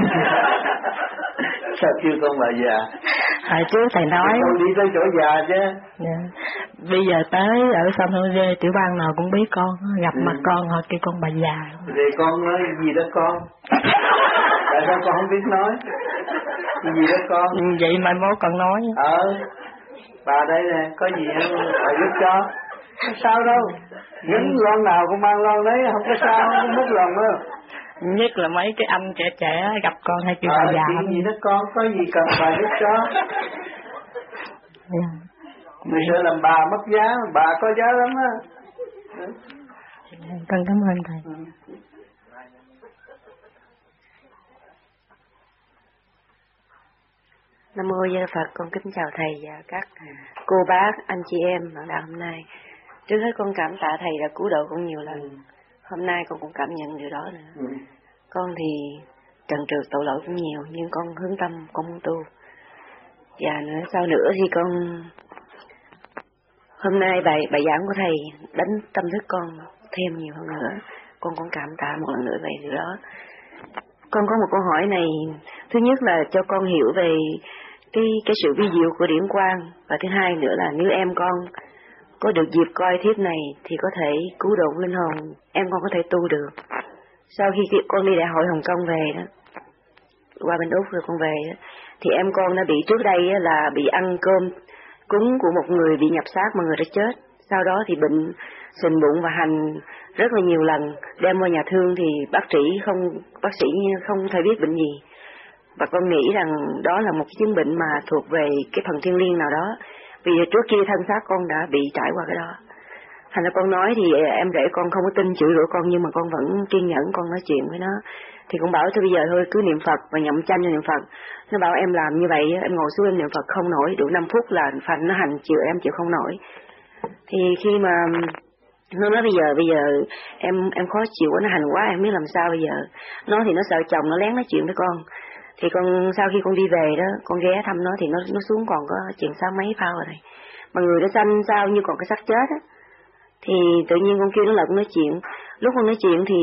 Sao kêu con bà già? Hồi trước thầy nói con đi tới chỗ già chứ. Dạ. Bây giờ tới ở San Jose tiểu bang nào cũng biết con, gặp mặt con họ kêu con bà già. Thì con nói gì đó con? Tại sao con không biết nói? Gì đó con? Vậy mai mốt con nói. Bà đây nè, có gì bà giúp cho. Không sao đâu. Những lon nào cũng mang lon đấy, không có sao, không mất lòng đâu. Nhất là mấy cái anh trẻ trẻ gặp con hay kêu bà già. Gì đó con, có gì cần bà giúp cho. Mày sợ làm bà mất giá, bà có giá lắm á. Con cảm ơn thầy. Nam mô Di Đà Phật, con kính chào thầy và các cô bác, anh chị em ở đạo hôm nay. Trước hết con cảm tạ thầy đã cứu độ con nhiều lần. hôm nay con cũng cảm nhận điều đó nữa. Con thì trần trượt tội lỗi cũng nhiều, nhưng con hướng tâm con muốn tu. Và nữa sau nữa thì con hôm nay bài giảng của thầy đánh tâm thức con thêm nhiều hơn nữa. Con cũng cảm tạ một lần nữa về điều đó. Con có một câu hỏi này, thứ nhất là cho con hiểu về cái sự vi diệu của điển quang, và thứ hai nữa là nếu em con có được dịp coi thiếp này thì có thể cứu độ linh hồn, em con có thể tu được. Sau khi con đi đại hội Hồng Kông về đó, qua bên Úc rồi con về đó, thì em con đã bị trước đây là bị ăn cơm cúng của một người bị nhập xác mà người đã chết. Sau đó thì bệnh sình bụng và hành rất là nhiều lần, đem vào nhà thương thì bác sĩ không thể biết bệnh gì. Và con nghĩ rằng đó là một cái chứng bệnh mà thuộc về cái phần thiêng liêng nào đó, vì trước kia thân xác con đã bị trải qua cái đó. Thành ra con nói thì em rể con không có tin, chửi rủa con, nhưng mà con vẫn kiên nhẫn con nói chuyện với nó. Thì con bảo thôi bây giờ thôi cứ niệm Phật và nhậm chanh cho niệm Phật. Nó bảo em làm như vậy, em ngồi xuống em niệm Phật không nổi, đủ 5 phút là phanh nó hành chịu, em chịu không nổi. Thì khi mà nó nói bây giờ em khó chịu quá, nó hành quá, em biết làm sao bây giờ. Nó thì nó sợ chồng nó lén nói chuyện với con. Thì con sau khi con đi về đó, con ghé thăm nó thì nó xuống còn có chuyện sáu mấy phao rồi. Mà người nó xanh sao như còn cái xác chết á. Thì tự nhiên con kêu nó lại con nói chuyện. Lúc con nói chuyện thì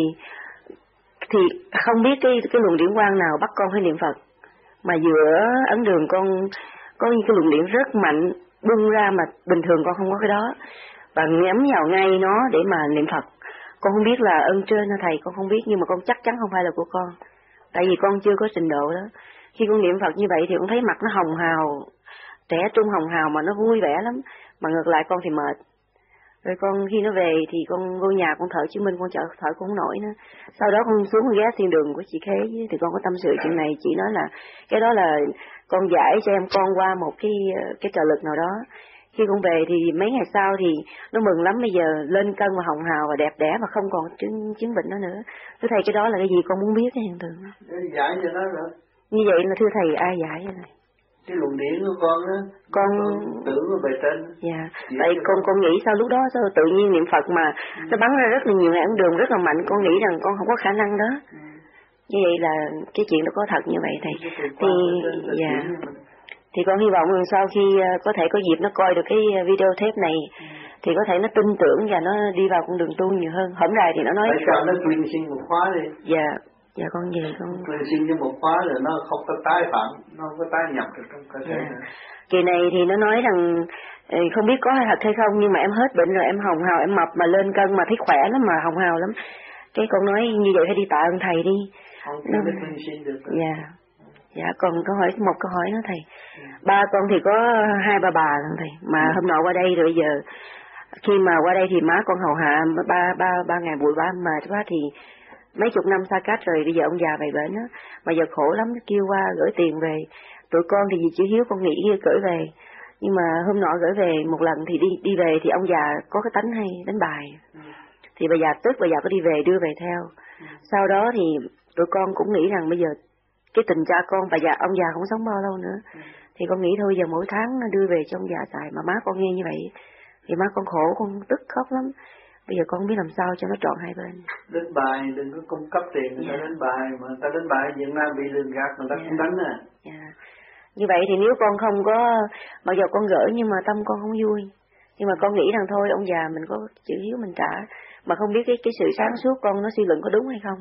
không biết cái luồng điển quang nào bắt con phải niệm Phật. Mà giữa ấn đường con có những cái luồng điển rất mạnh bung ra mà bình thường con không có cái đó. Và nhắm vào ngay nó để mà niệm Phật. Con không biết là ơn trên hay thầy, con không biết, nhưng mà con chắc chắn không phải là của con. Tại vì con chưa có trình độ đó. Khi con niệm Phật như vậy thì con thấy mặt nó hồng hào, trẻ trung hồng hào mà nó vui vẻ lắm. Mà ngược lại con thì mệt. Rồi con khi nó về thì con vô nhà con thở chứng minh, con thở cũng không nổi nữa. Sau đó con xuống ghé thiên đường của chị Khế thì con có tâm sự chuyện này. Chị nói là cái đó là con giải cho em con qua một cái trợ lực nào đó. Khi con về thì mấy ngày sau thì nó mừng lắm, bây giờ lên cân và hồng hào và đẹp đẽ và không còn chứng bệnh đó nữa. Thưa thầy cái đó là cái gì con muốn biết cái hiện tượng đó. Giải cho nó rồi. Như vậy là thưa thầy ai giải vậy này? Cái luồng điển của con á, con tưởng nó bề trên. Dạ. Tại con nghĩ sau lúc đó sao tự nhiên niệm Phật mà nó bắn ra rất là nhiều ấn đường rất là mạnh, con nghĩ rằng con không có khả năng đó. Như vậy là cái chuyện đó có thật như vậy thầy. Thì dạ. Thì con hy vọng rằng sau khi có thể có dịp nó coi được cái video tape này thì có thể nó tin tưởng và nó đi vào con đường tu nhiều hơn. Hổm rày thì nó nói tại sao nó tuyên xin một khóa đi. Dạ. Dạ con về con tuyên xin cho một khóa rồi nó không có tái phạm, nó không có tái nhập được trong cơ thể nữa. Kỳ này thì nó nói rằng không biết có thật hay không, nhưng mà em hết bệnh rồi, em hồng hào, em mập mà lên cân mà thấy khỏe lắm mà hồng hào lắm. Cái con nói như vậy phải đi tạ ơn thầy đi. Không nó tuyên xin được. Dạ. Dạ còn một câu hỏi nữa thầy. Ba con thì có 2-3 bà lần thầy, mà hôm nọ qua đây rồi bây giờ khi mà qua đây thì má con hầu hạ ba ngày buổi ba mệt quá thì mấy chục năm xa cách rồi bây giờ ông già về bệnh á, mà giờ khổ lắm, kêu qua gửi tiền về. Tụi con thì vì chữ hiếu con nghĩ gửi về, nhưng mà hôm nọ gửi về một lần thì đi về thì ông già có cái tánh hay đánh bài. Thì bà già tức, bà già có đi về đưa về theo. Sau đó thì tụi con cũng nghĩ rằng bây giờ cái tình cha con ông già không sống bao lâu nữa. Thì con nghĩ thôi giờ mỗi tháng đưa về cho ông già xài, mà má con nghe như vậy thì má con khổ, con tức khóc lắm. Bây giờ con không biết làm sao cho nó trọn hai bên. Đánh bài đừng có cung cấp tiền người ta đánh bài, mà người ta đánh bài Việt Nam bị lường gạt người ta cũng đánh à. Như vậy thì nếu con không có, mặc dù con gửi nhưng mà tâm con không vui. Nhưng mà con nghĩ rằng thôi ông già mình có chữ hiếu mình trả, mà không biết cái sự sáng suốt con nó suy luận có đúng hay không.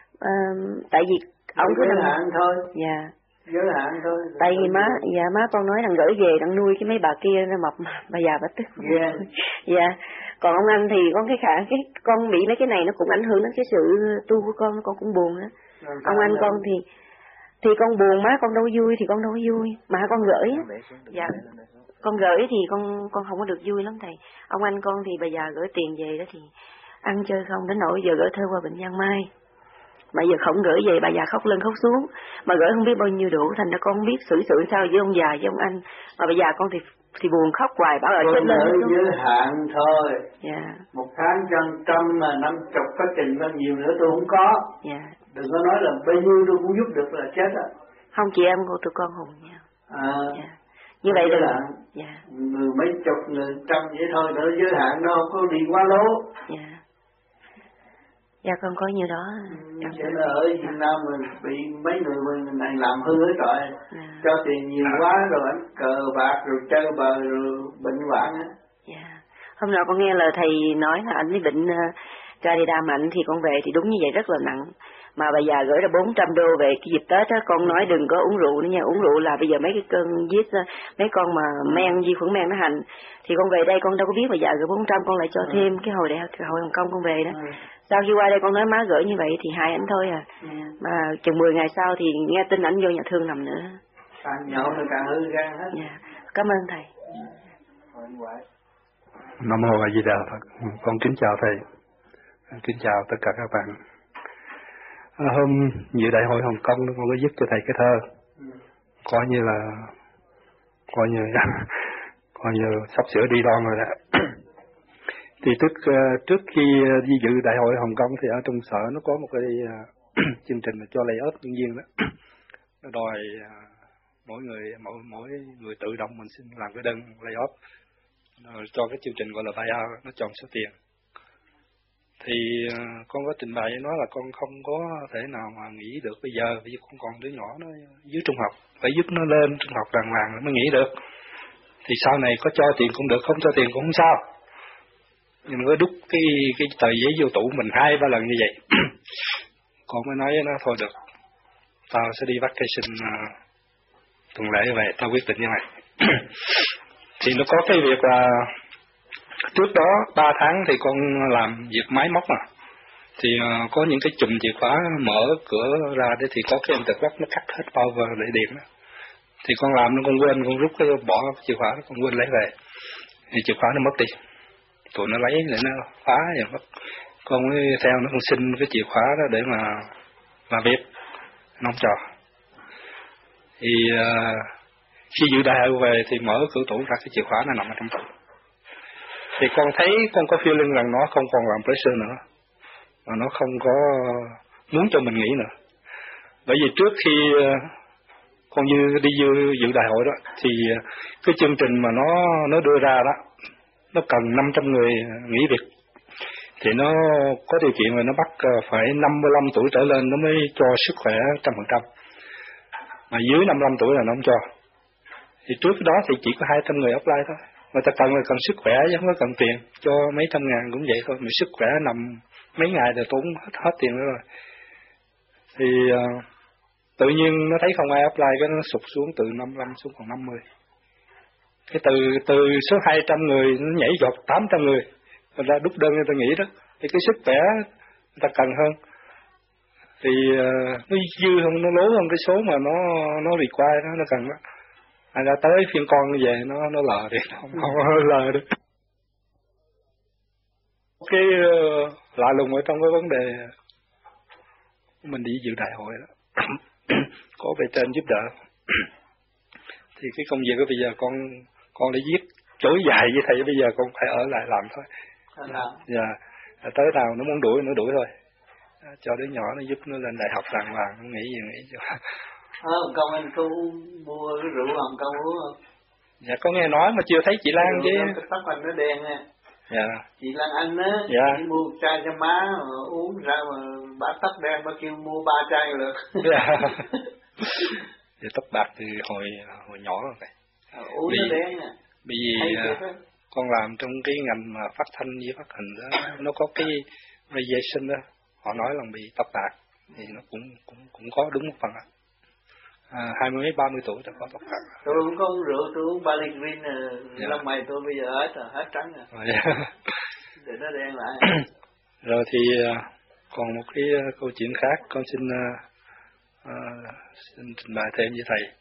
Tại vì ông cứ giới hạn thôi. Dạ. Giới hạn thôi. Tại vì má con nói rằng gửi về đang nuôi cái mấy bà kia nó mập, bà già bà tức. Yeah. Dạ. Còn ông anh thì con con bị mấy cái này nó cũng ảnh hưởng đến cái sự tu của con cũng buồn đó. Ông anh con thì con buồn, má con đâu vui thì con đâu có vui, mà con gửi á. Dạ. Con gửi thì con không có được vui lắm thầy. Ông anh con thì bà già gửi tiền về đó thì ăn chơi không, đến nỗi giờ gửi thơ qua bệnh Giang Mai. Mà giờ không gửi về bà già khóc lên khóc xuống, mà gửi không biết bao nhiêu đủ, thành ra con không biết xử sự sao với ông già với ông anh. Mà bà già con thì buồn khóc hoài, bảo ở trên lên xuống. Giới hạn thôi. Dạ. Một tháng cho 100 mà 50 có trình bao nhiêu nữa tôi không có. Dạ. Đừng có nói là bao nhiêu tôi cũng giúp được là chết á. Không, chị em của tụi con hùng nhau. Dạ. Như vậy giới là hạn. Dạ. Người mấy chục, 100 vậy thôi, nữa giới hạn đâu có đi quá lố. Dạ. Dạ con có như đó. Cho nên ở Việt Nam mình bị mấy người này làm hư hết rồi. Cho tiền nhiều quá rồi anh cờ bạc rồi chơi bời rồi bệnh hoạn á. Dạ. Hôm nọ con nghe lời thầy nói là anh ấy bệnh Candida mạnh thì con về thì đúng như vậy rất là nặng. Mà bà già gửi ra 400 đô về cái dịp Tết á, con nói đừng có uống rượu nữa nha, uống rượu là bây giờ mấy cái cơn giết mấy con mà men vi khuẩn men nó hành. Thì con về đây con đâu có biết bà già gửi 400, con lại cho thêm cái hồi Hồng Kông con về đó. Sau khi qua đây con nói má gửi như vậy thì hai ảnh thôi à. Mà chừng 10 ngày sau thì nghe tin ảnh vô nhà thương nằm nữa. Càng nhậu thì càng hư gan hết. Dạ. Cảm ơn thầy. Nam mô A Di Đà Phật. Con kính chào thầy. Kính chào tất cả các bạn. Hôm dự đại hội Hồng Kông con có giúp cho thầy cái thơ, coi như sắp sửa đi đoan rồi đó. Thì trước khi đi dự đại hội Hồng Kông thì ở trong sở nó có một cái chương trình cho lay off nhân viên đó. Nó đòi mỗi người tự động mình xin làm cái đơn lay off cho cái chương trình gọi là buyout, nó chọn số tiền. Thì con có trình bày với nó là con không có thể nào mà nghỉ được bây giờ, vì con còn đứa nhỏ nó dưới trung học, phải giúp nó lên trung học đàng hoàng mới nghỉ được. Thì sau này có cho tiền cũng được, không cho tiền cũng không sao. Nhưng mà có đúc cái tờ giấy vô tủ mình 2-3 lần như vậy. Con mới nói với nó thôi được, tao sẽ đi vacation tuần lễ về, tao quyết định như này. Thì nó có cái việc là trước đó 3 tháng thì con làm việc máy móc mà. Thì có những cái chùm chìa khóa mở cửa ra để thì có cái interlock nó cắt hết power để điện đó. Thì con làm nó con quên, con rút cái bỏ cái chìa khóa, con quên lấy về. Thì chìa khóa nó mất đi. Tụi nó lấy để nó phá vậy mất. Con mới theo nó con xin cái chìa khóa đó để mà làm việc. Nó không cho. Thì khi dự đại hội về thì mở cửa tủ ra cái chìa khóa nó nằm ở trong tủ. Thì con thấy con có feeling rằng nó không còn làm pressure nữa, mà nó không có muốn cho mình nghỉ nữa. Bởi vì trước khi con đi dự đại hội đó thì cái chương trình mà nó đưa ra đó, nó cần 500 người nghỉ việc. Thì nó có điều kiện rồi nó bắt phải 55 tuổi trở lên nó mới cho sức khỏe 100%. Mà dưới 55 tuổi là nó không cho. Thì trước đó thì chỉ có 200 người apply thôi. Người ta cần sức khỏe chứ không có cần tiền. Cho mấy trăm ngàn cũng vậy thôi. Mà sức khỏe nằm mấy ngày thì tốn hết tiền nữa rồi. Thì tự nhiên nó thấy không ai apply, cái nó sụt xuống từ 55 xuống còn 50. Cái từ số 200 người nó nhảy giọt 800 người. Người ta đúc đơn người ta nghĩ đó. Thì cái sức khỏe người ta cần hơn. Thì nó dư hơn, nó lố hơn cái số mà nó require nó cần đó. Anh ra tới phiên con về nó lờ đi, không lờ được. Cái lạ lùng ở trong cái vấn đề mình đi dự đại hội đó, có bề trên giúp đỡ. Thì cái công việc đó bây giờ con đã viết chối dài với thầy, bây giờ con phải ở lại làm thôi. Dạ, tới nào nó muốn đuổi nó đuổi thôi. Cho đứa nhỏ nó giúp nó lên đại học đàng hoàng, nó nghĩ gì nghĩ cho. Hồng Kông anh có mua cái rượu Hồng Kông uống không? Dạ có nghe nói mà chưa thấy chị Lan chứ. Cái tóc anh nó đen nha. Dạ. Chị Lan Anh á, dạ. chị mua chai cho má mà uống ra mà bả tóc đen, bả kêu mua 3 chai được. Dạ. Dạ tóc bạc từ hồi nhỏ rồi này. Uống nó đen nè. Bởi vì con làm trong cái ngành mà phát thanh với phát hình đó, nó có cái radiation đó, họ nói là bị tóc bạc thì nó cũng có đúng một phần á. 20 mấy 30 tuổi đã có tóc bạc. Tôi cũng có uống rượu, tôi uống Bali Green lông mày tôi bây giờ hết trắng rồi. Để nó đen lại. Rồi thì còn một cái câu chuyện khác con xin trình bày thêm với thầy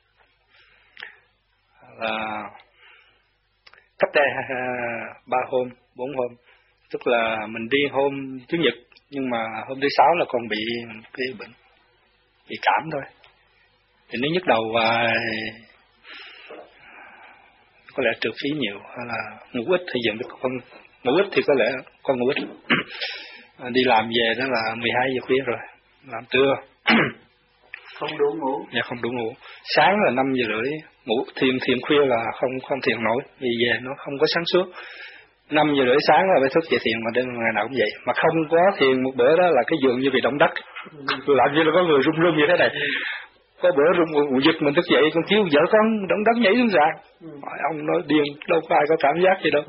là cách đây 3 hôm 4 hôm, tức là mình đi hôm Chủ nhật nhưng mà hôm thứ Sáu là con bị cái bệnh bị cảm thôi. Thì nó nhức đầu và có lẽ trượt khí nhiều hay là ngủ ít thì dần con ngủ ít thì có lẽ con ngủ ít. Đi làm về đó là 12 giờ khuya rồi, làm trưa không đủ ngủ. Dạ không đủ ngủ. Sáng là 5 giờ rưỡi ngủ, thiền khuya là không thiền nổi vì về nó không có sáng suốt. 5:30 sáng là phải thức dậy thiền, mà ngày nào cũng vậy. Mà không có thiền một bữa đó là cái giường như bị động đất, làm như là có người rung rung như thế này. Có bữa rung giật mình thức dậy, con thiếu vợ con động đất nhảy xuống sàn. Ông nói điên, đâu có ai có cảm giác gì đâu.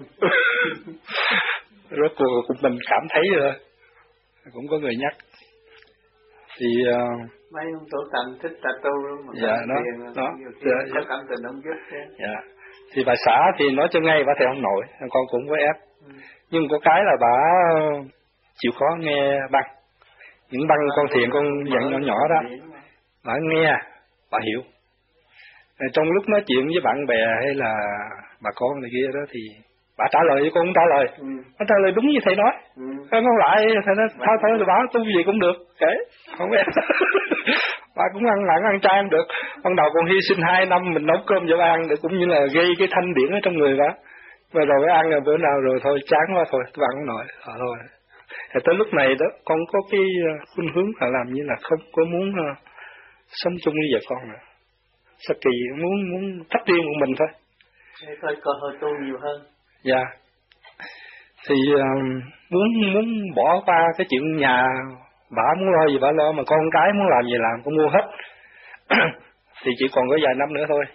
Rốt cuộc mình cảm thấy rồi, cũng có người nhắc. Thì mấy ông tổ tành thích tattoo luôn mà. Dạ, đó. Có cảm tình ông giúp. Dạ. Thì bà xã thì nói cho ngay bà thầy ông nội, con cũng có ép. Nhưng có cái là bà chịu khó nghe băng. Những băng con thiền con dặn nhỏ nhỏ đó, bà nghe, bà hiểu. Trong lúc nói chuyện với bạn bè hay là bà con này kia đó thì bà trả lời với con cũng trả lời. Bà trả lời đúng như thầy nói. Con không lại, thầy nói thôi bà tu gì cũng được, kể, không ép. Bà cũng ăn lặng ăn chay được. Ban đầu còn hy sinh 2 năm mình nấu cơm cho bà ăn để cũng như là gây cái thanh điển ở trong người bà. Và rồi cái ăn là bữa nào rồi thôi chán quá thôi, tôi ăn không nổi. Thôi. Thì tới lúc này đó con có cái khuynh hướng là làm như là không có muốn sống chung với vợ con nữa. Sao kỳ muốn tách riêng một mình thôi. Thôi còn hơi tu nhiều hơn. Dạ. Thì muốn bỏ qua cái chuyện nhà, bà muốn lo gì bà lo, mà con cái muốn làm gì làm, con mua hết. Thì chỉ còn có vài năm nữa thôi,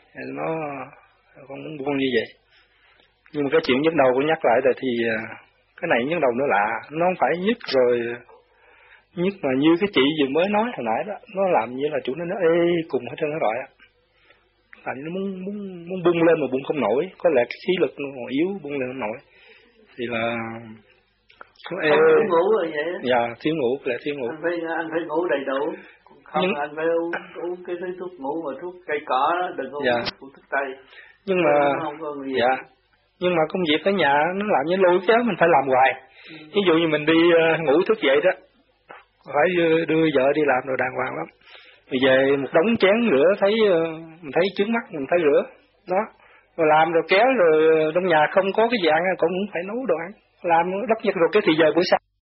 con muốn buông như vậy. Nhưng mà cái chuyện nhức đầu con nhắc lại rồi thì cái này nhức đầu nữa lạ, nó không phải nhức rồi nhức mà như cái chị vừa mới nói hồi nãy đó, nó làm như là chủ nó nói ê cùng hết trơn nó rồi á. Làm nó muốn bung lên mà bung không nổi, có lẽ cái khí lực nó còn yếu, bung lên không nổi. Thì là không thiếu ngủ rồi vậy á. Dạ, thiếu ngủ là thiếu ngủ. Anh phải ngủ đầy đủ. Không anh phải uống cái thứ thuốc ngủ mà thuốc cây cỏ đó, đừng có uống thuốc tây. Nhưng mà dạ. Nhưng mà công việc ở nhà nó làm như lôi kéo mình phải làm hoài. Ví dụ như mình đi ngủ thức dậy đó, phải đưa vợ đi làm rồi đàng hoàng lắm. Rồi về một đống chén rửa thấy mình thấy trước mắt mình phải rửa đó, rồi làm rồi kéo rồi trong nhà không có cái gì ăn cũng phải nấu đồ ăn, làm đắp nhật rồi cái thì giờ buổi sáng